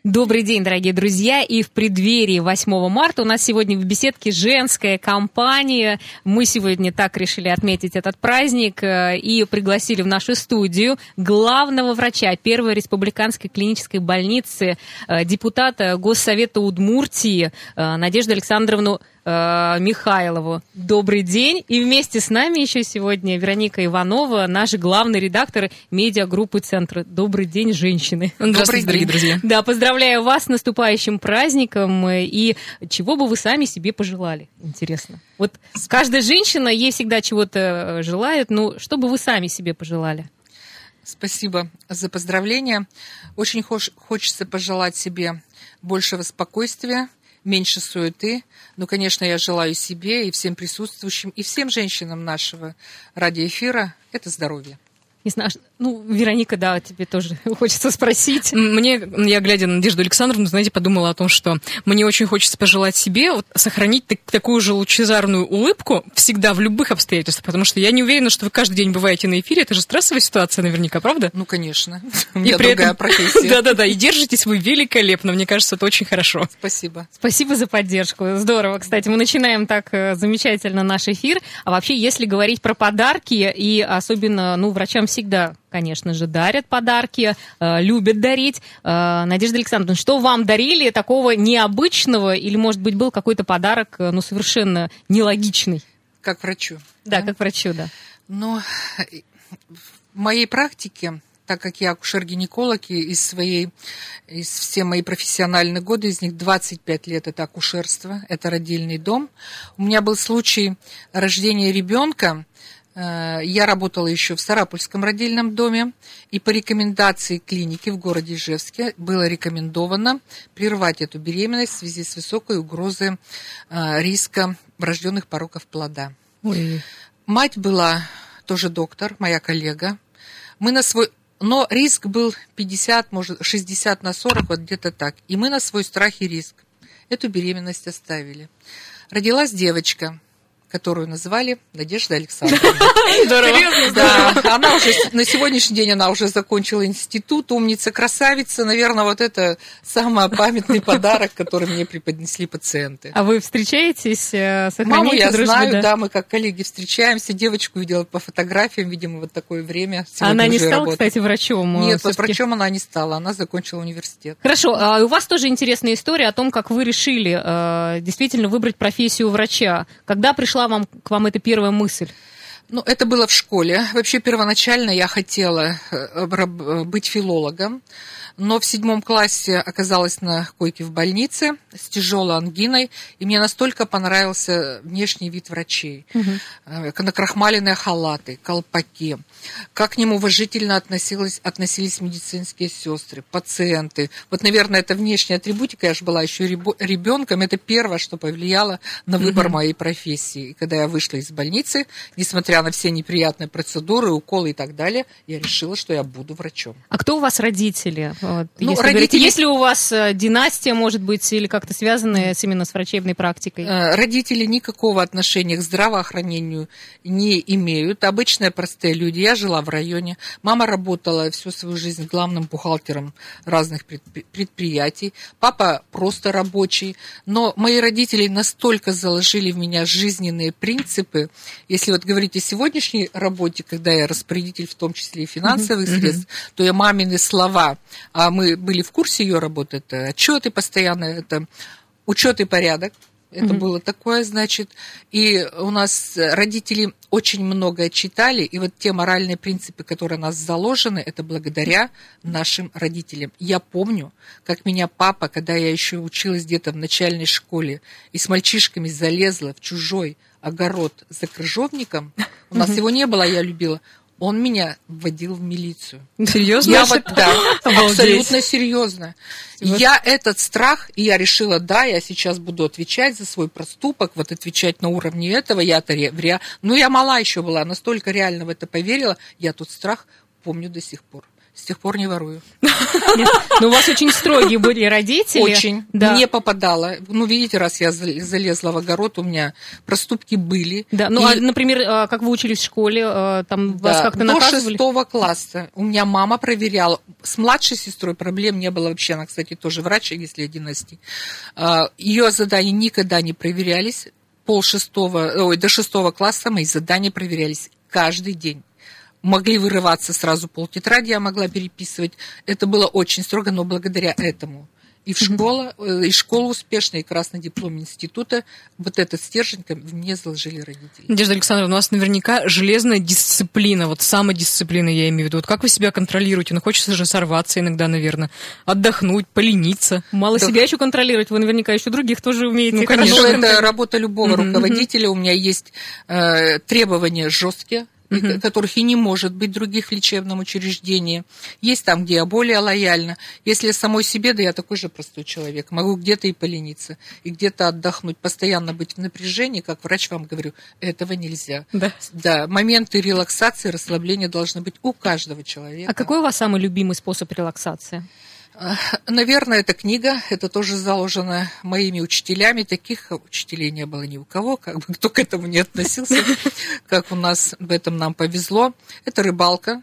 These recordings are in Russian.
Добрый день, дорогие друзья, и в преддверии 8 марта у нас сегодня в беседке женская компания. Мы сегодня так решили отметить этот праздник и пригласили в нашу студию главного врача Первой республиканской клинической больницы, депутата Госсовета Удмуртии Надежду Александровну Михайлову. Добрый день. И вместе с нами еще сегодня Вероника Иванова, наш главный редактор медиагруппы «Центр». Добрый день, женщины. Здравствуйте, дорогие друзья. Да, поздравляю вас с наступающим праздником. И чего бы вы сами себе пожелали? Интересно. Вот каждая женщина, ей всегда чего-то желает. Ну, что бы вы сами себе пожелали? Спасибо за поздравления. Очень хочется пожелать себе большего спокойствия, меньше суеты. Ну, конечно, я желаю себе и всем присутствующим, и всем женщинам нашего радиоэфира это здоровье. Не знаю, Вероника, да, тебе тоже хочется спросить. Я, глядя на Надежду Александровну, знаете, подумала о том, что мне очень хочется пожелать себе сохранить такую же лучезарную улыбку всегда в любых обстоятельствах, потому что я не уверена, что вы каждый день бываете на эфире, это же стрессовая ситуация наверняка, правда? Ну, конечно, у меня другая профессия. Да-да-да, и держитесь вы великолепно, мне кажется, это очень хорошо. Спасибо. Спасибо за поддержку, здорово. Кстати, мы начинаем так замечательно наш эфир, а вообще, если говорить про подарки, и особенно, врачам всегда, конечно же, дарят подарки, любят дарить. Надежда Александровна, что вам дарили такого необычного, или, может быть, был какой-то подарок, совершенно нелогичный? Как врачу. Да, как врачу, да. Но в моей практике, так как я акушер-гинеколог, и из все мои профессиональные годы, из них 25 лет это акушерство, это родильный дом. У меня был случай рождения ребенка. Я работала еще в Сарапульском родильном доме, и по рекомендации клиники в городе Ижевске было рекомендовано прервать эту беременность в связи с высокой угрозой риска врожденных пороков плода. Ой. Мать была тоже доктор, моя коллега. Но риск был 50, может, 60/40, вот где-то так. И мы на свой страх и риск эту беременность оставили. Родилась девочка, которую назвали Надежда Александровна. Здорово. Да, она уже на сегодняшний день она уже закончила институт, умница, красавица. Наверное, вот это самый памятный подарок, который мне преподнесли пациенты. А вы встречаетесь, сохраняете Маму я дружбу, знаю, да, мы как коллеги встречаемся. Девочку видела по фотографиям, видимо, вот такое время. Она не стала, кстати, врачом? Нет, вот врачом она не стала, она закончила университет. Хорошо, а у вас тоже интересная история о том, как вы решили действительно выбрать профессию врача. Когда пришла к вам эта первая мысль? Это было в школе. Вообще, первоначально я хотела быть филологом, но в 7 классе оказалась на койке в больнице с тяжелой ангиной, и мне настолько понравился внешний вид врачей. Накрахмаленные халаты, колпаки, как к ним уважительно относились медицинские сестры, пациенты. Вот, наверное, это внешняя атрибутика, я же была еще ребенком, это первое, что повлияло на выбор моей профессии. И когда я вышла из больницы, несмотря на все неприятные процедуры, уколы и так далее, я решила, что я буду врачом. А кто у вас родители? Родители... Есть ли у вас династия, может быть, или как-то связанная именно с врачебной практикой? Родители никакого отношения к здравоохранению не имеют. Обычные простые люди. Я жила в районе. Мама работала всю свою жизнь главным бухгалтером разных предприятий. Папа просто рабочий. Но мои родители настолько заложили в меня жизненные принципы. Если вот говорить о сегодняшней работе, когда я распорядитель, в том числе и финансовых средств, то я мамины слова, а мы были в курсе ее работы, это отчеты постоянно, это учет и порядок. Это было такое, значит. И у нас родители очень многое читали, и вот те моральные принципы, которые у нас заложены, это благодаря нашим родителям. Я помню, как меня папа, когда я еще училась где-то в начальной школе, и с мальчишками залезла в чужой огород за крыжовником, у нас его не было, я любила, он меня вводил в милицию. Серьезно? Да, абсолютно серьезно. Я этот страх, и я решила, да, я сейчас буду отвечать за свой проступок, вот отвечать на уровне этого, я мала еще была, настолько реально в это поверила, я тот страх помню до сих пор. С тех пор не ворую. Но у вас очень строгие были родители. Очень. Не попадала. Ну, видите, раз я залезла в огород, у меня проступки были. Да. Ну, например, как вы учились в школе, там вас как-то наказывали? До 6 класса у меня мама проверяла. С младшей сестрой проблем не было вообще. Она, кстати, тоже врач, если династии. Ее задания никогда не проверялись. До 6 класса мои задания проверялись каждый день. Могли вырываться сразу полтетради, я могла переписывать. Это было очень строго, но благодаря этому. И школа успешная, и красный диплом института. Вот этот стержень мне заложили родители. Надежда Александровна, у вас наверняка железная дисциплина, вот самодисциплина, я имею в виду. Вот как вы себя контролируете? Ну, хочется же сорваться иногда, наверное, отдохнуть, полениться. Мало себя еще контролировать, вы наверняка еще других тоже умеете. Ну, конечно. Это работа любого руководителя. У меня есть требования жесткие, которых и не может быть других в лечебном учреждении. Есть там, где я более лояльна. Если самой себе, да я такой же простой человек. Могу где-то и полениться, и где-то отдохнуть. Постоянно быть в напряжении, как врач вам говорю, этого нельзя. Да, моменты релаксации, расслабления должны быть у каждого человека. А какой у вас самый любимый способ релаксации? Наверное, это книга, это тоже заложено моими учителями. Таких учителей не было ни у кого, как бы кто к этому не относился, как у нас, в этом нам повезло. Это рыбалка.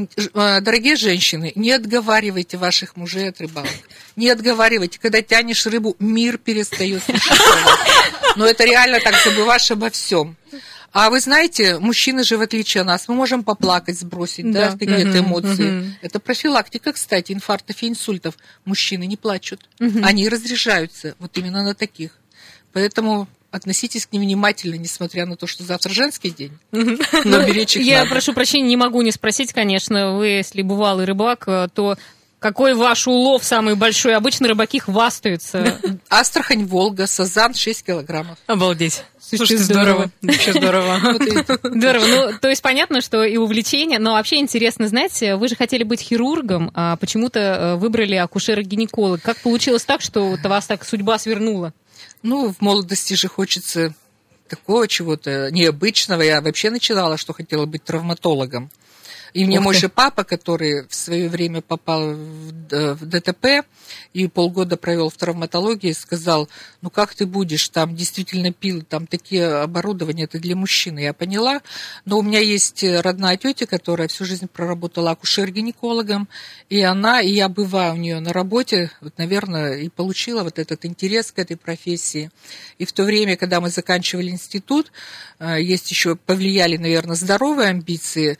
Дорогие женщины, не отговаривайте ваших мужей от рыбалок. Не отговаривайте. Когда тянешь рыбу, мир перестает существовать. Но это реально так, забываешь обо всем. А вы знаете, мужчины же, в отличие от нас, мы можем поплакать, сбросить, да, какие-то эмоции. Это профилактика, кстати, инфарктов и инсультов. Мужчины не плачут, они разряжаются вот именно на таких. Поэтому относитесь к ним внимательно, несмотря на то, что завтра женский день. Но беречь их Я надо. прошу прощения, не могу не спросить, конечно, вы, если бывалый рыбак, то... Какой ваш улов самый большой? Обычно рыбаки хвастаются. Астрахань, Волга, сазан 6 килограммов. Обалдеть. Слушайте, здорово. Вообще здорово. Здорово. Ну, то есть понятно, что и увлечение, но вообще интересно знать, вы же хотели быть хирургом, а почему-то выбрали акушера-гинеколог. Как получилось так, что вас так судьба свернула? Ну, в молодости же хочется такого чего-то необычного. Я вообще начинала, что хотела быть травматологом. И мне мой же папа, который в свое время попал в ДТП и полгода провел в травматологии, сказал, ну как ты будешь, там действительно пил, там такие оборудования, это для мужчины. Я поняла, но у меня есть родная тетя, которая всю жизнь проработала акушер-гинекологом, и я бываю у нее на работе, вот, наверное, и получила вот этот интерес к этой профессии. И в то время, когда мы заканчивали институт, есть еще, повлияли, наверное, здоровые амбиции,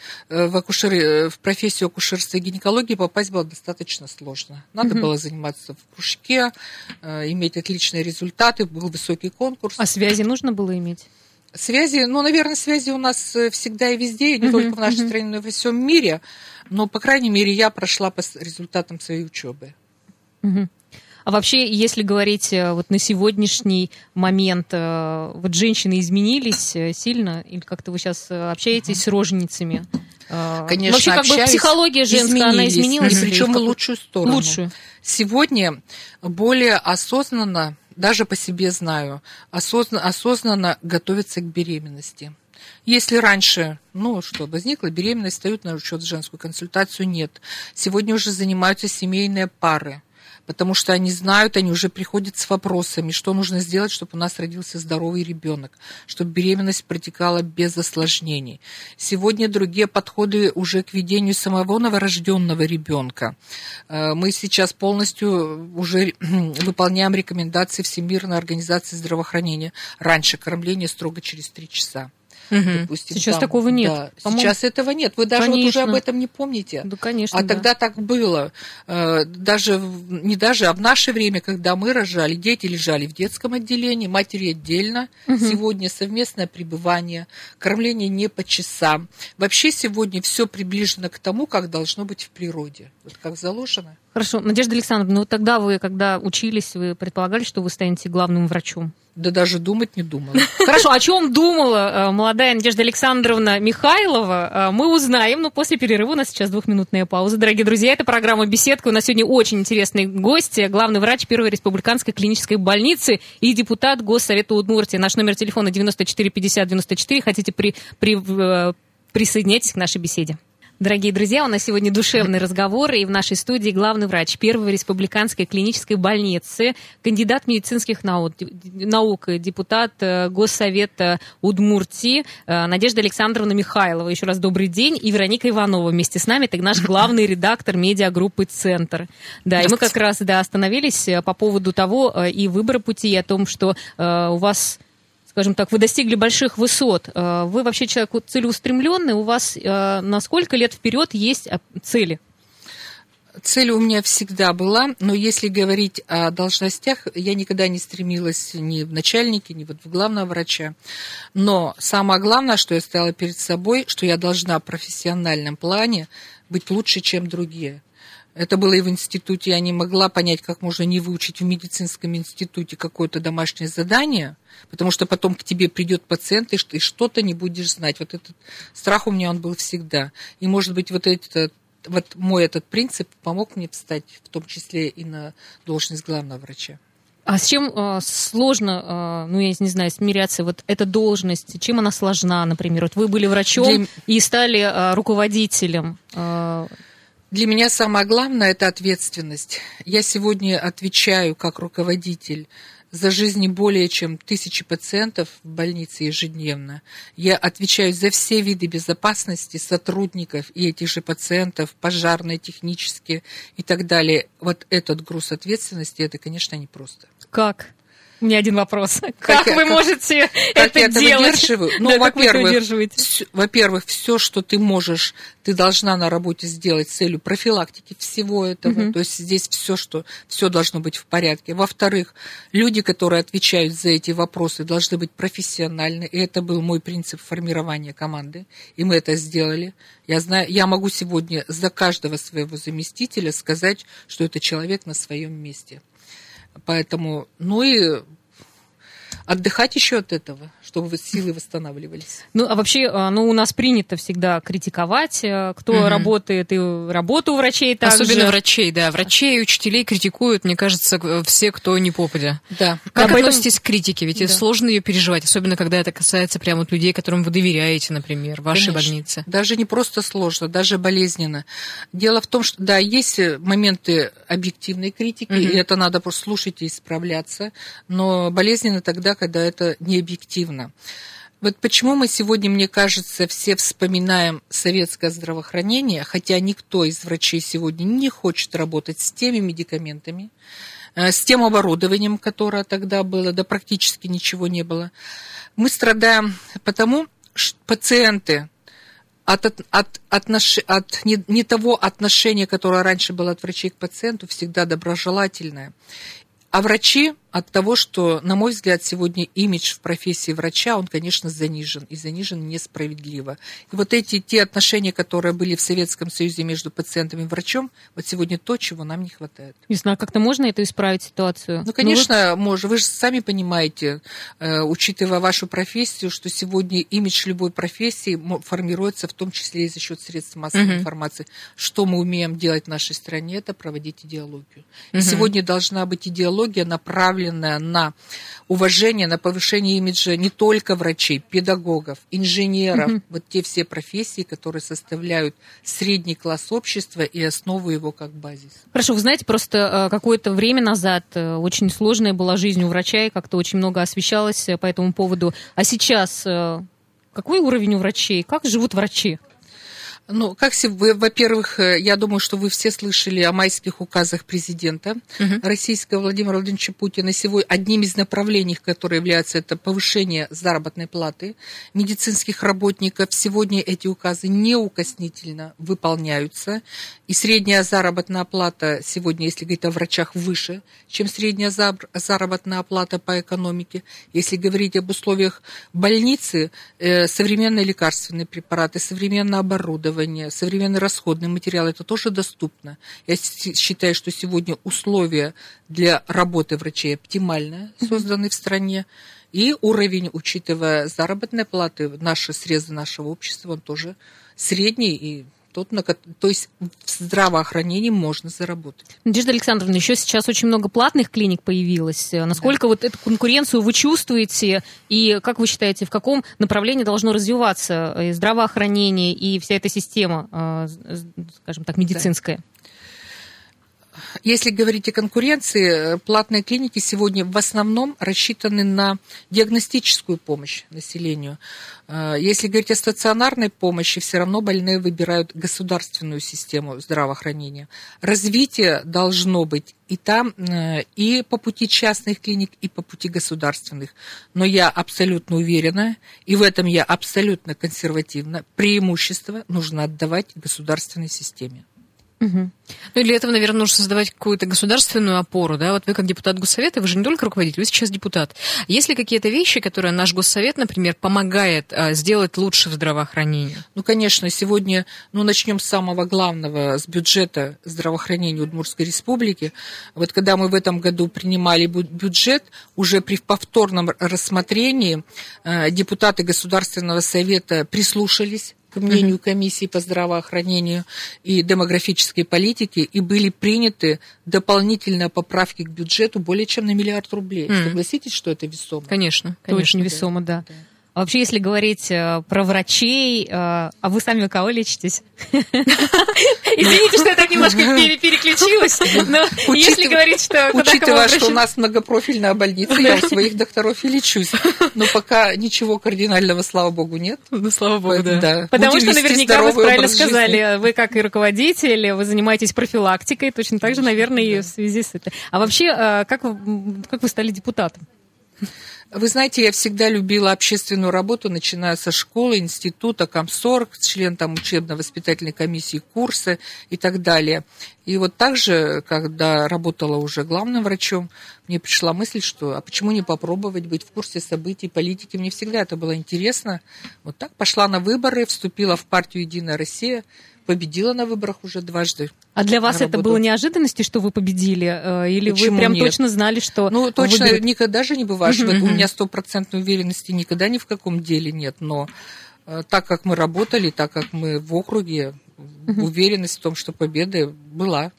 в профессию акушерства и гинекологии попасть было достаточно сложно. Надо было заниматься в кружке, иметь отличные результаты, был высокий конкурс. А связи нужно было иметь? Связи, ну, наверное, связи у нас всегда и везде, и не только в нашей стране, но и во всем мире. Но, по крайней мере, я прошла по результатам своей учебы. А вообще, если говорить вот на сегодняшний момент, вот женщины изменились сильно? Или как-то вы сейчас общаетесь с роженицами? Конечно, вообще, как бы психология женская, она изменилась? И причем в лучшую сторону. Лучшую. Сегодня более осознанно, даже по себе знаю, осознанно готовятся к беременности. Если раньше, возникла беременность, встают на учет женскую консультацию, нет. Сегодня уже занимаются семейные пары. Потому что они знают, они уже приходят с вопросами, что нужно сделать, чтобы у нас родился здоровый ребенок, чтобы беременность протекала без осложнений. Сегодня другие подходы уже к ведению самого новорожденного ребенка. Мы сейчас полностью уже выполняем рекомендации Всемирной организации здравоохранения. Раньше кормление строго через 3 часа. Допустим, сейчас такого нет. Да, сейчас этого нет. Вы даже вот уже об этом не помните. Да, конечно. А тогда так было. А в наше время, когда мы рожали, дети лежали в детском отделении, матери отдельно. Сегодня совместное пребывание, кормление не по часам. Вообще сегодня все приближено к тому, как должно быть в природе. Вот как заложено. Хорошо. Надежда Александровна, ну тогда вы, когда учились, вы предполагали, что вы станете главным врачом? Да даже думать не думала. Хорошо, о чем думала молодая Надежда Александровна Михайлова, мы узнаем, но после перерыва у нас сейчас 2-минутная пауза. Дорогие друзья, это программа «Беседка». У нас сегодня очень интересный гость, главный врач Первой республиканской клинической больницы и депутат Госсовета Удмуртии. Наш номер телефона 94 50 94. Хотите присоединяйтесь к нашей беседе. Дорогие друзья, у нас сегодня душевный разговор, и в нашей студии главный врач Первой республиканской клинической больницы, кандидат медицинских наук, депутат Госсовета Удмуртии Надежда Александровна Михайлова. Еще раз добрый день. И Вероника Иванова вместе с нами, это наш главный редактор медиагруппы «Центр». Да, и мы как раз остановились по поводу того и выбора пути, и о том, что у вас... Скажем так, вы достигли больших высот. Вы вообще человек целеустремленный. У вас на сколько лет вперед есть цели? Цель у меня всегда была, но если говорить о должностях, я никогда не стремилась ни в начальнике, ни вот в главного врача. Но самое главное, что я ставила перед собой, что я должна в профессиональном плане быть лучше, чем другие. Это было и в институте, я не могла понять, как можно не выучить в медицинском институте какое-то домашнее задание, потому что потом к тебе придет пациент, и ты что-то не будешь знать. Вот этот страх у меня он был всегда. И, может быть, вот мой этот принцип помог мне встать, в том числе и на должность главного врача. А с чем сложно, я не знаю, смиряться, вот эта должность, чем она сложна, например? Вот вы были врачом и стали руководителем. Для меня самое главное – это ответственность. Я сегодня отвечаю как руководитель за жизни более чем 1000 пациентов в больнице ежедневно. Я отвечаю за все виды безопасности сотрудников и этих же пациентов, пожарные, технические и так далее. Вот этот груз ответственности – это, конечно, непросто. Как? У меня один вопрос. Как вы можете это делать? Ну, во-первых, все, что ты можешь, ты должна на работе сделать с целью профилактики всего этого. То есть здесь все должно быть в порядке. Во-вторых, люди, которые отвечают за эти вопросы, должны быть профессиональны. И это был мой принцип формирования команды. И мы это сделали. Я могу сегодня за каждого своего заместителя сказать, что это человек на своем месте. Поэтому, и отдыхать еще от этого, чтобы силы восстанавливались. А вообще, у нас принято всегда критиковать, кто работает, и работу у врачей также. Особенно врачей, да. Врачей и учителей критикуют, мне кажется, все, кто не попадя. Да. Как относитесь к критике? Ведь сложно ее переживать, особенно когда это касается прямо вот людей, которым вы доверяете, например, в вашей больнице. Даже не просто сложно, даже болезненно. Дело в том, что, да, есть моменты объективной критики, и это надо просто слушать и исправляться, но болезненно тогда, когда это не объективно. Вот почему мы сегодня, мне кажется, все вспоминаем советское здравоохранение, хотя никто из врачей сегодня не хочет работать с теми медикаментами, с тем оборудованием, которое тогда было, да практически ничего не было. Мы страдаем потому, что пациенты от не того отношения, которое раньше было от врачей к пациенту, всегда доброжелательное. А врачи от того, что, на мой взгляд, сегодня имидж в профессии врача, он, конечно, занижен, и занижен несправедливо. И вот те отношения, которые были в Советском Союзе между пациентом и врачом, вот сегодня то, чего нам не хватает. Не знаю, как-то можно это исправить, ситуацию? Конечно, можно. Вы же сами понимаете, учитывая вашу профессию, что сегодня имидж любой профессии формируется в том числе и за счет средств массовой информации. Что мы умеем делать в нашей стране, это проводить идеологию. И сегодня должна быть идеология, направленная на уважение, на повышение имиджа не только врачей, педагогов, инженеров, вот те все профессии, которые составляют средний класс общества и основу его как базис. Хорошо, вы знаете, просто какое-то время назад очень сложная была жизнь у врача, и как-то очень много освещалось по этому поводу. А сейчас какой уровень у врачей? Как живут врачи? Во-первых, я думаю, что вы все слышали о майских указах президента российского Владимира Владимировича Путина. Сегодня одним из направлений, которое является, это повышение заработной платы медицинских работников. Сегодня эти указы неукоснительно выполняются. И средняя заработная плата сегодня, если говорить о врачах, выше, чем средняя заработная плата по экономике. Если говорить об условиях больницы, современные лекарственные препараты, современное оборудование, современный расходный материал, это тоже доступно. Я считаю, что сегодня условия для работы врачей оптимальные, созданы в стране. И уровень, учитывая заработные платы, срезы нашего общества, он тоже средний и То есть в здравоохранении можно заработать. Надежда Александровна, еще сейчас очень много платных клиник появилось. Насколько вот эту конкуренцию вы чувствуете, и как вы считаете, в каком направлении должно развиваться и здравоохранение, и вся эта система, скажем так, медицинская? Если говорить о конкуренции, платные клиники сегодня в основном рассчитаны на диагностическую помощь населению. Если говорить о стационарной помощи, все равно больные выбирают государственную систему здравоохранения. Развитие должно быть и там, и по пути частных клиник, и по пути государственных. Но я абсолютно уверена, и в этом я абсолютно консервативна, преимущество нужно отдавать государственной системе. Ну и для этого, наверное, нужно создавать какую-то государственную опору, да? Вот вы как депутат Госсовета, вы же не только руководитель, вы сейчас депутат. Есть ли какие-то вещи, которые наш Госсовет, например, помогает сделать лучше в здравоохранении? Ну, конечно, сегодня, начнем с самого главного, с бюджета здравоохранения Удмуртской Республики. Вот когда мы в этом году принимали бюджет, уже при повторном рассмотрении депутаты Государственного Совета прислушались к мнению комиссии по здравоохранению и демографической политике, и были приняты дополнительные поправки к бюджету более чем на 1 миллиард рублей. Согласитесь, что это весомо? Конечно. Это очень весомо, да. А вообще, если говорить про врачей, а вы сами у кого лечитесь? Извините, что я так немножко переключилась, но если говорить, что... Учитывая, что у нас многопрофильная больница, я у своих докторов и лечусь. Но пока ничего кардинального, слава богу, нет. Ну, слава богу, да. Потому что наверняка вы правильно сказали, вы как и руководитель, вы занимаетесь профилактикой, точно так же, наверное, и в связи с этим. А вообще, как вы стали депутатом? Вы знаете, я всегда любила общественную работу, начиная со школы, института, комсорг, член там учебно-воспитательной комиссии, курсы и так далее. И вот также, когда работала уже главным врачом, мне пришла мысль, что почему не попробовать быть в курсе событий политики? Мне всегда это было интересно. Вот так пошла на выборы, вступила в партию «Единая Россия», победила на выборах уже дважды. А для вас это было неожиданностью, что вы победили? Или почему вы прям точно знали, что... Точно никогда же не бывает. У меня 100% уверенности никогда ни в каком деле нет. Но так как мы работали, так как мы в округе, уверенность в том, что победа была.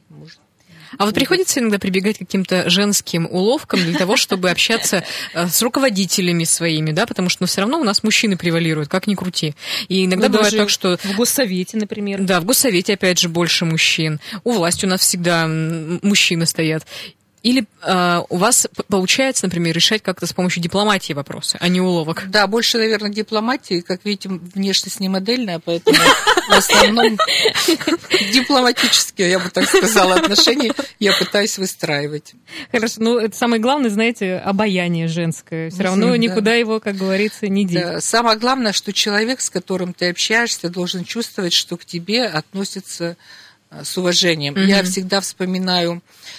А вот приходится иногда прибегать к каким-то женским уловкам для того, чтобы общаться с руководителями своими, да, потому что все равно у нас мужчины превалируют, как ни крути. И иногда бывает так, что... В Госсовете, например. Да, в Госсовете, опять же, больше мужчин. У власти у нас всегда мужчины стоят. Или у вас получается, например, решать как-то с помощью дипломатии вопросы, а не уловок? Да, больше, наверное, дипломатии. Как видите, внешность не модельная, поэтому в основном дипломатические, я бы так сказала, отношения я пытаюсь выстраивать. Хорошо, это самое главное, знаете, обаяние женское. Все равно никуда его, как говорится, не деть. Да. Самое главное, что человек, с которым ты общаешься, должен чувствовать, что к тебе относятся с уважением. Я всегда вспоминаю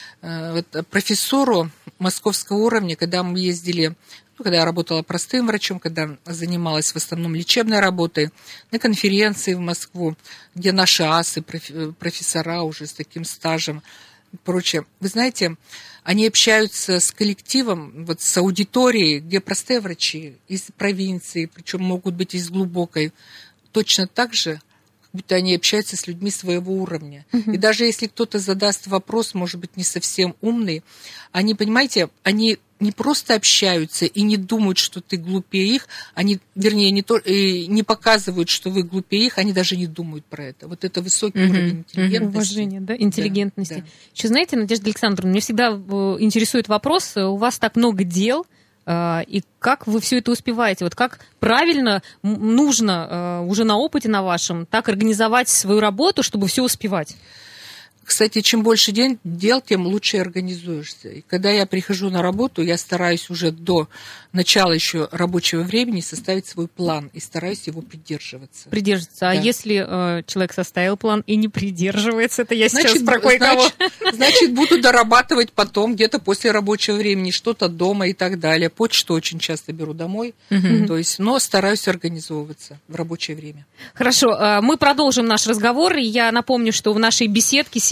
профессуру московского уровня, когда мы ездили, когда я работала простым врачом, когда занималась в основном лечебной работой, на конференции в Москву, где наши асы, профессора уже с таким стажем и прочее. Вы знаете, они общаются с коллективом, вот с аудиторией, где простые врачи из провинции, причем могут быть из глубокой, точно так же, будто они общаются с людьми своего уровня. И даже если кто-то задаст вопрос, может быть, не совсем умный, они, понимаете, они не просто общаются и не думают, что ты глупее их, они, вернее, не показывают, что вы глупее их, они даже не думают про это. Вот это высокий уровень интеллигентности. Уважение, да, интеллигентности. Да. Еще знаете, Надежда Александровна, меня всегда интересует вопрос, у вас так много дел, и как вы все это успеваете? Вот как правильно нужно уже на опыте на вашем так организовать свою работу, чтобы все успевать? Кстати, чем больше дел, тем лучше организуешься. И когда я прихожу на работу, я стараюсь уже до начала еще рабочего времени составить свой план и стараюсь его придерживаться. Придерживаться. Да. А если человек составил план и не придерживается, это я сейчас про кое-кого. Значит, буду дорабатывать потом, где-то после рабочего времени, что-то дома и так далее. Почту очень часто беру домой, то есть, но стараюсь организовываться в рабочее время. Хорошо, мы продолжим наш разговор. Я напомню, что в нашей беседке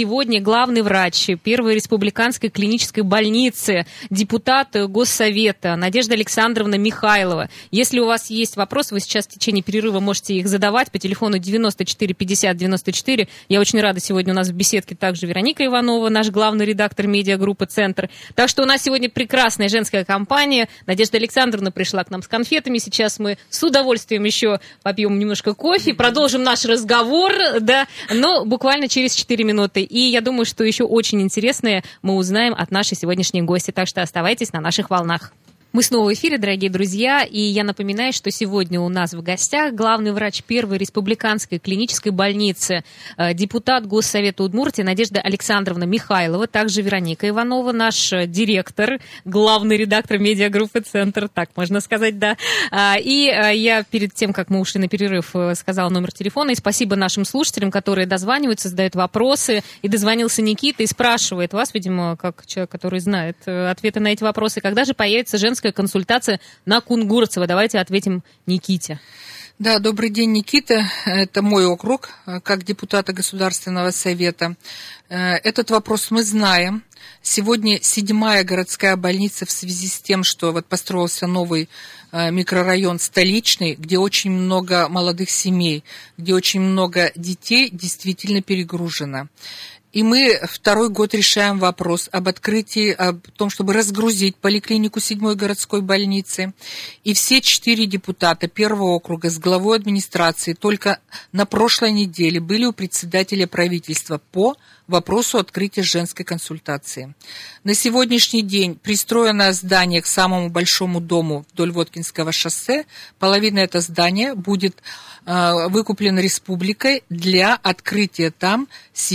сегодня главный врач Первой республиканской клинической больницы, депутат Госсовета Надежда Александровна Михайлова. Если у вас есть вопросы, вы сейчас в течение перерыва можете их задавать по телефону 94 50 94. Я очень рада, сегодня у нас в беседке также Вероника Иванова, наш главный редактор медиагруппы «Центр». Так что у нас сегодня прекрасная женская компания. Надежда Александровна пришла к нам с конфетами. Сейчас мы с удовольствием еще попьем немножко кофе, продолжим наш разговор, да, но буквально через 4 минуты. И я думаю, что еще очень интересное мы узнаем от нашей сегодняшней гости. Так что оставайтесь на наших волнах. Мы снова в эфире, дорогие друзья, и я напоминаю, что сегодня у нас в гостях главный врач Первой республиканской клинической больницы, депутат Госсовета Удмуртии Надежда Александровна Михайлова, также Вероника Иванова, наш директор, главный редактор медиагруппы «Центр», так можно сказать, да. И я перед тем, как мы ушли на перерыв, сказала номер телефона, и спасибо нашим слушателям, которые дозваниваются, задают вопросы, и дозвонился Никита и спрашивает вас, видимо, как человек, который знает ответы на эти вопросы, когда же появится женская консультация на Кунгурцева. Давайте ответим Никите. Да, добрый день, Никита. Это мой округ, как депутата Государственного совета. Этот вопрос мы знаем. Сегодня 7-я городская больница в связи с тем, что вот построился новый микрорайон столичный, где очень много молодых семей, где очень много детей, действительно перегружена. И мы второй год решаем вопрос об открытии, о том, чтобы разгрузить поликлинику 7-й городской больницы. И все 4 депутата первого округа с главой администрации только на прошлой неделе были у председателя правительства по вопросу открытия женской консультации. На сегодняшний день пристроено здание к самому большому дому вдоль Воткинского шоссе. Половина этого здания будет выкуплена республикой для открытия там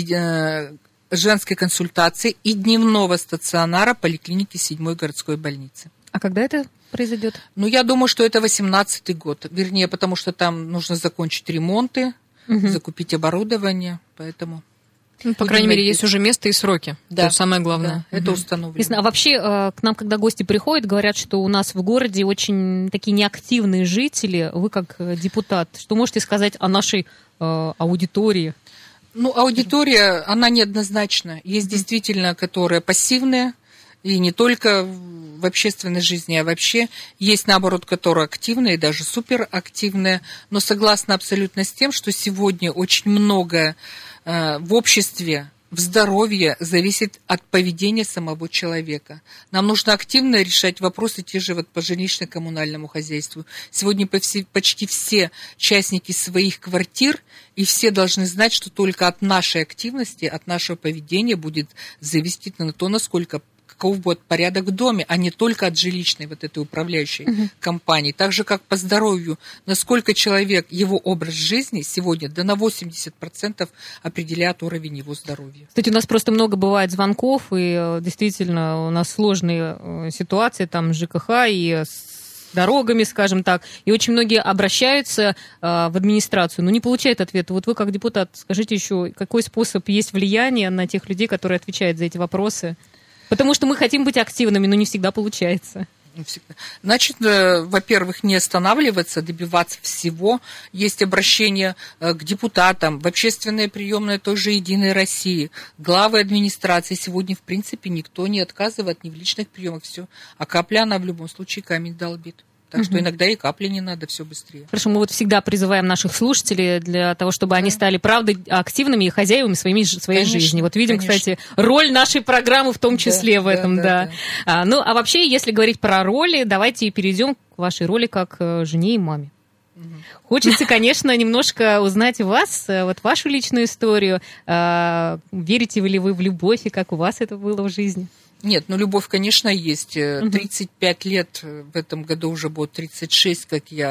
женской консультации и дневного стационара поликлиники 7-й городской больницы. А когда это произойдет? Ну, я думаю, что это 18-й год. Вернее, потому что там нужно закончить ремонты, закупить оборудование, поэтому... Ну, по крайней мере, есть уже место и сроки. Да. Это самое главное. Да, это установлено. А вообще, к нам, когда гости приходят, говорят, что у нас в городе очень такие неактивные жители. Вы как депутат, что можете сказать о нашей аудитории? Ну, аудитория, она неоднозначна. Есть действительно, которые пассивные, и не только в общественной жизни, а вообще. Есть, наоборот, которые активные, даже суперактивные. Но согласна абсолютно с тем, что сегодня очень многое в обществе, в здоровье зависит от поведения самого человека. Нам нужно активно решать вопросы те же вот по жилищно-коммунальному хозяйству. Сегодня почти все частники своих квартир, и все должны знать, что только от нашей активности, от нашего поведения будет зависеть на то, насколько каков будет порядок в доме, а не только от жилищной вот этой управляющей компании. Так же, как по здоровью, насколько человек, его образ жизни сегодня на 80% определяет уровень его здоровья. Кстати, у нас просто много бывает звонков, и действительно у нас сложные ситуации там с ЖКХ и с дорогами, скажем так, и очень многие обращаются в администрацию, но не получают ответа. Вот вы как депутат, скажите еще, какой способ есть влияния на тех людей, которые отвечают за эти вопросы? Потому что мы хотим быть активными, но не всегда получается. Значит, во-первых, не останавливаться, добиваться всего. Есть обращение к депутатам, в общественные приемные той же «Единой России». Главы администрации сегодня, в принципе, никто не отказывает ни в личных приемах. Все. А капля, она в любом случае камень долбит. Так что иногда и капли не надо, все быстрее. Хорошо, мы вот всегда призываем наших слушателей для того, чтобы они стали, правда, активными и хозяевами своей жизни. Вот видим, кстати, роль нашей программы в том числе в этом, да. Ну, а вообще, если говорить про роли, давайте перейдем к вашей роли как жене и маме. Хочется, конечно, немножко узнать вас, вот вашу личную историю. Верите ли вы в любовь, и как у вас это было в жизни? Нет, ну любовь, конечно, есть. 35 лет, в этом году уже будет 36,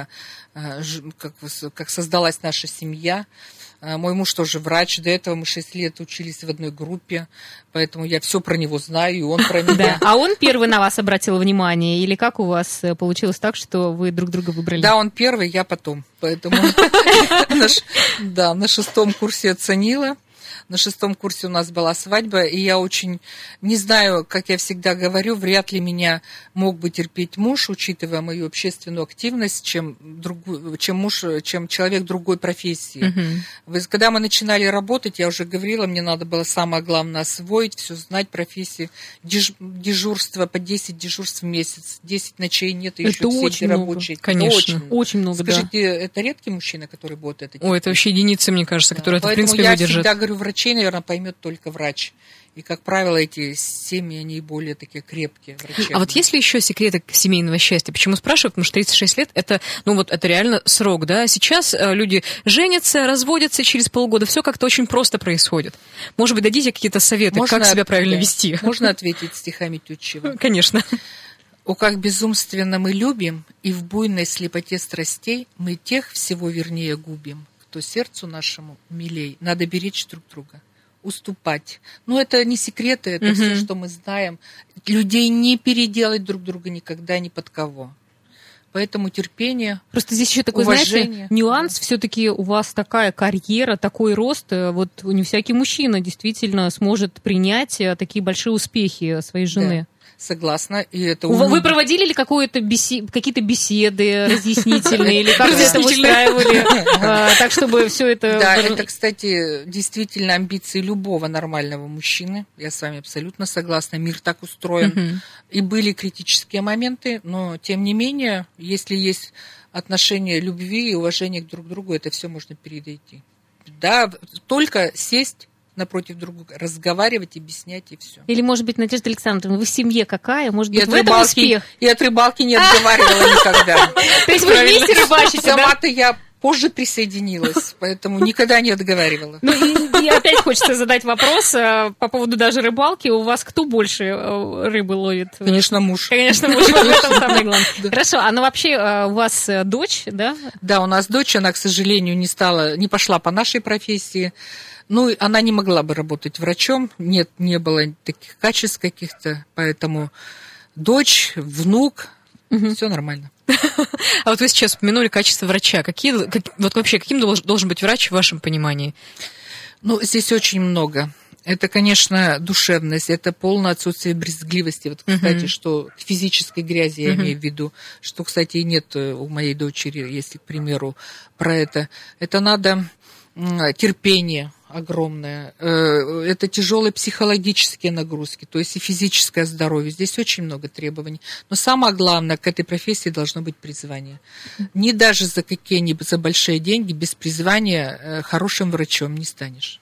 как создалась наша семья. Мой муж тоже врач, до этого мы 6 лет учились в одной группе, поэтому я все про него знаю, и он про меня. А он первый на вас обратил внимание, или как у вас получилось так, что вы друг друга выбрали? Да, он первый, я потом, поэтому на 6-м курсе оценила. На 6-м курсе у нас была свадьба, и я очень, не знаю, как я всегда говорю, вряд ли меня мог бы терпеть муж, учитывая мою общественную активность, чем человек другой профессии. Когда мы начинали работать, я уже говорила, мне надо было самое главное освоить, все знать, профессии. Дежурство по 10 дежурств в месяц, 10 ночей нет, и еще это все очень эти много. рабочие. Конечно. Очень много, Скажите, это редкий мужчина, который будет это делать? Ой, это вообще единицы, мне кажется, которые это, в Поэтому принципе, я выдержат. всегда говорю, врачей, наверное, поймет только врач. И, как правило, эти семьи, они более такие крепкие. Врачебные. А вот есть ли еще секреты семейного счастья? Почему спрашиваю? Потому что 36 лет это, это реально срок, да? Сейчас люди женятся, разводятся через полгода, все как-то очень просто происходит. Может быть, дадите какие-то советы, как себя правильно вести? Можно ответить стихами Тютчева? Конечно. «О, как безумственно мы любим, и в буйной слепоте страстей мы тех всего вернее губим, кто сердцу нашему милей. Надо беречь друг друга, уступать». Это не секреты, это все, что мы знаем. Людей не переделать друг друга никогда ни под кого. Поэтому терпение, просто здесь еще такой, уважение. знаете, нюанс. Все-таки у вас такая карьера, такой рост. Вот не всякий мужчина действительно сможет принять такие большие успехи своей жены. Да. Согласна. И это вы проводили ли какие-то беседы разъяснительные, или как вы это устраивали, так, чтобы все это... Да, это, кстати, действительно амбиции любого нормального мужчины. Я с вами абсолютно согласна. Мир так устроен. И были критические моменты, но, тем не менее, если есть отношения любви и уважения друг к другу, это все можно перейти. Да, только сесть напротив друг друга, разговаривать, объяснять, и все. Или, может быть, Надежда Александровна, вы в семье какая? Может быть, в этом успех? И от рыбалки не отговаривала никогда. То есть вы вместе рыбачите, да? Сама-то я позже присоединилась, поэтому никогда не отговаривала. И опять хочется задать вопрос по поводу даже рыбалки. У вас кто больше рыбы ловит? Конечно, муж. Конечно, муж, вот это самое главное. Хорошо, а вообще у вас дочь, да? Да, у нас дочь, она, к сожалению, не пошла по нашей профессии. Она не могла бы работать врачом, не было таких качеств каких-то, поэтому дочь, внук, все нормально. А вот вы сейчас упомянули качество врача. Каким должен быть врач в вашем понимании? Здесь очень много. Это, конечно, душевность, это полное отсутствие брезгливости. Вот, кстати, что к физической грязи я имею в виду, что, кстати, нет у моей дочери, если, к примеру, про это. Это надо терпение огромное, это тяжелые психологические нагрузки, то есть и физическое здоровье. Здесь очень много требований. Но самое главное, к этой профессии должно быть призвание. Не даже за какие-нибудь за большие деньги, без призвания хорошим врачом не станешь.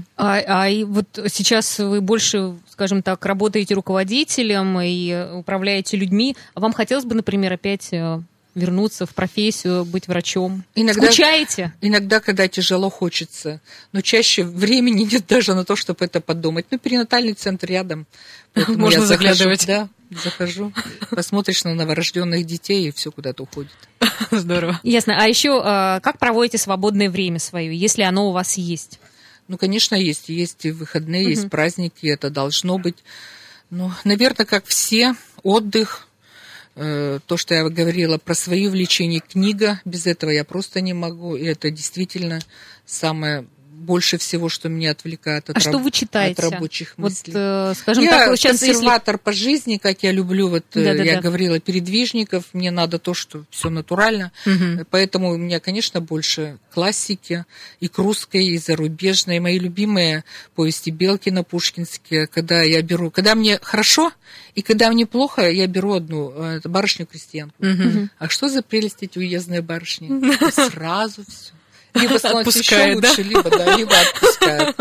И вот сейчас вы больше, скажем так, работаете руководителем и управляете людьми. А вам хотелось бы, например, опять вернуться в профессию, быть врачом? Скучаете? Иногда, когда тяжело, хочется. Но чаще времени нет даже на то, чтобы это подумать. Перинатальный центр рядом. Можно заглядывать. Да, захожу. Посмотришь на новорожденных детей, и все куда-то уходит. Здорово. Ясно. А еще как проводите свободное время свое, если оно у вас есть? Конечно, есть. Есть и выходные, есть праздники, это должно быть. Наверное, как все, отдых. То, что я говорила про свои увлечения, книга, без этого я просто не могу, и это действительно самое больше всего, что меня отвлекает от вы читаете? От рабочих мыслей. Скажем я так, сейчас, консерватор по жизни, как я люблю, я говорила, передвижников, мне надо то, что все натурально, поэтому у меня, конечно, больше классики, и к русской, и зарубежной. Мои любимые повести Белкина, пушкинские, когда мне хорошо, и когда мне плохо, я беру одну, это «Барышню-крестьянку». А что за прелесть эти уездные барышни? Сразу все. Либо становится еще лучше, либо отпускают.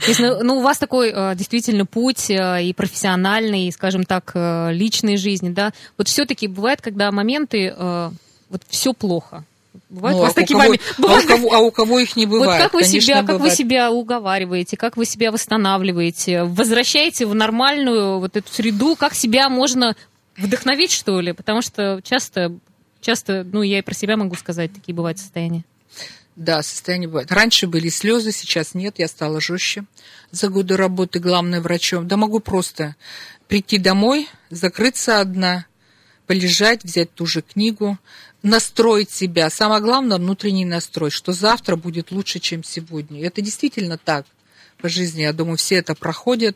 У вас такой действительно путь и профессиональный, и, скажем так, личной жизни, да? Вот все-таки бывает, когда моменты, все плохо. Бывают у вас такие моменты. А у кого их не бывает? Как вы себя уговариваете, как вы себя восстанавливаете, возвращаете в нормальную эту среду, как себя можно вдохновить, что ли? Потому что часто, я и про себя могу сказать, такие бывают состояния. Да, состояние бывает. Раньше были слезы, сейчас нет, я стала жестче. За годы работы главным врачом. Да могу просто прийти домой, закрыться одна, полежать, взять ту же книгу, настроить себя. Самое главное, внутренний настрой, что завтра будет лучше, чем сегодня. Это действительно так. по жизни, я думаю, все это проходят.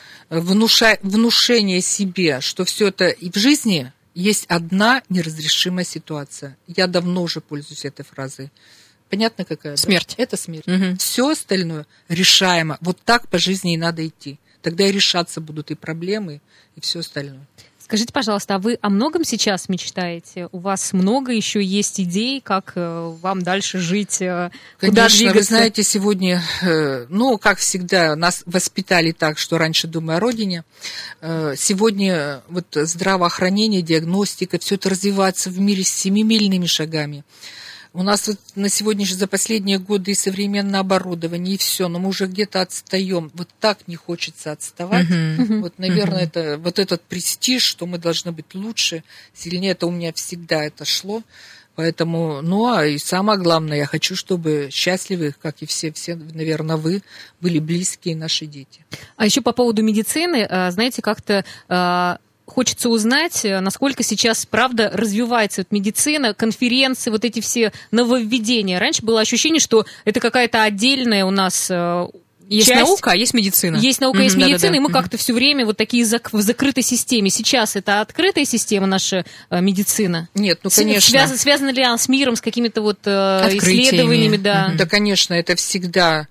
Внушение себе, что все это и в жизни есть одна неразрешимая ситуация. Я давно уже пользуюсь этой фразой. Понятно, какая? Смерть. Да? Это смерть. Угу. Все остальное решаемо. Вот так по жизни и надо идти. Тогда и решаться будут и проблемы, и все остальное. Скажите, пожалуйста, а вы о многом сейчас мечтаете? У вас много еще есть идей, как вам дальше жить, куда Конечно, двигаться? вы знаете, сегодня, как всегда, нас воспитали так, что раньше думая о родине. Сегодня вот здравоохранение, диагностика, все это развивается в мире семимильными шагами. У нас вот на сегодняшний, за последние годы и современное оборудование, и все, но мы уже где-то отстаем. Вот так не хочется отставать. Вот, наверное, это вот этот престиж, что мы должны быть лучше, сильнее, это у меня всегда это шло. Поэтому, и самое главное, я хочу, чтобы счастливы, как и все, наверное, вы, были близкие наши дети. А еще по поводу медицины, знаете, как-то... Хочется узнать, насколько сейчас, правда, развивается медицина, конференции, вот эти все нововведения. Раньше было ощущение, что это какая-то отдельная у нас есть часть. Наука, а есть медицина. Есть наука, есть медицина, да-да-да. и мы как-то все время вот такие в закрытой системе. Сейчас это открытая система, наша медицина? Нет, конечно. Связана ли она с миром, с какими-то вот открытиями. исследованиями? Да. Да, конечно, это всегда...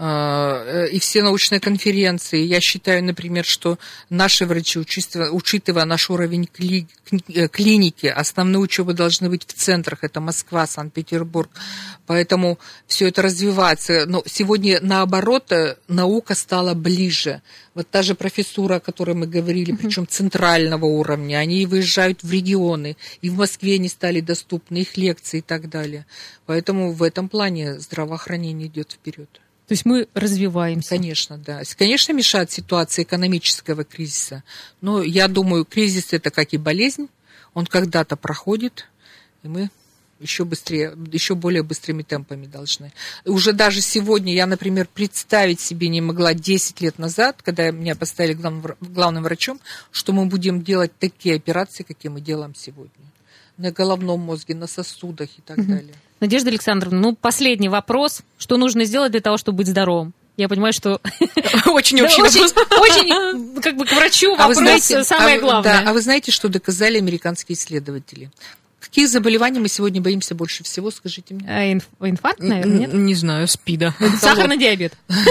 И все научные конференции. Я считаю, например, что наши врачи, учитывая наш уровень клиники, основные учебы должны быть в центрах. Это Москва, Санкт-Петербург. Поэтому все это развивается. Но сегодня, наоборот, наука стала ближе. Вот та же профессура, о которой мы говорили, причем центрального уровня, они выезжают в регионы. И в Москве они стали доступны, их лекции и так далее. Поэтому в этом плане здравоохранение идет вперед. То есть мы развиваемся. Конечно, да. Конечно, мешает ситуация экономического кризиса. Но я думаю, кризис это как и болезнь. Он когда-то проходит, и мы еще более быстрыми темпами должны. Уже даже сегодня я, например, представить себе не могла 10 лет назад, когда меня поставили главным врачом, что мы будем делать такие операции, какие мы делаем сегодня. На головном мозге, на сосудах и так далее. Надежда Александровна, последний вопрос. Что нужно сделать для того, чтобы быть здоровым? Я понимаю, что... Очень общий вопрос. Очень, как бы, к врачу вопрос самое главное. Да, а вы знаете, что доказали американские исследователи? Каких заболеваний мы сегодня боимся больше всего, скажите мне? Инфаркт, наверное, нет? Не знаю, СПИДа. Сахарный диабет.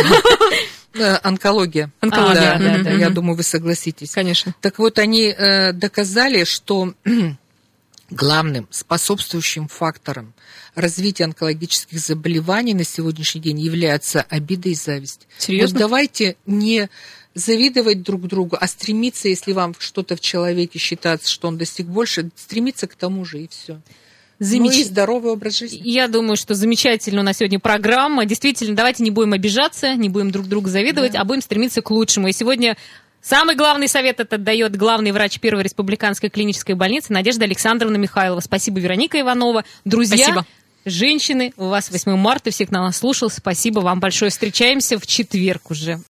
Онкология. Онкология, да. Я думаю, вы согласитесь. Конечно. Так вот, они доказали, что... Главным способствующим фактором развития онкологических заболеваний на сегодняшний день является обида и зависть. Серьезно? Вот давайте не завидовать друг другу, а стремиться, если вам что-то в человеке считается, что он достиг больше, стремиться к тому же и все. И здоровый образ жизни. Я думаю, что замечательно у нас сегодня программа. Действительно, давайте не будем обижаться, не будем друг другу завидовать, а будем стремиться к лучшему. И сегодня... Самый главный совет этот дает главный врач Первой республиканской клинической больницы Надежда Александровна Михайлова. Спасибо, Вероника Иванова. Друзья, спасибо. Женщины, у вас 8 марта, всех на нас слушал. Спасибо вам большое. Встречаемся в четверг уже.